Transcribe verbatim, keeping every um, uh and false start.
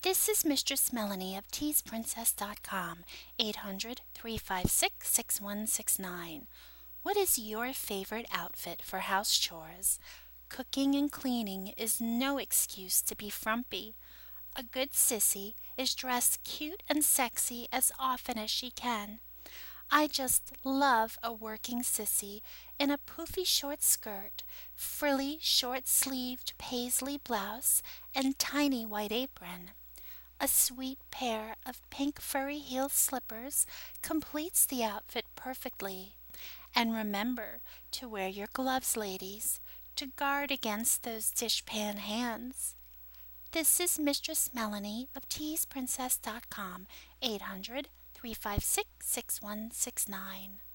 This is Mistress Melanie of tease princess dot com, eight hundred, three five six, six one six nine. What is your favorite outfit for house chores? Cooking and cleaning is no excuse to be frumpy. A good sissy is dressed cute and sexy as often as she can. I just love a working sissy in a poofy short skirt, frilly short sleeved paisley blouse, and tiny white apron. A sweet pair of pink furry heel slippers completes the outfit perfectly. And remember to wear your gloves, ladies, to guard against those dishpan hands. This is Mistress Melanie of tease princess dot com, eight hundred, three five six, six one six nine.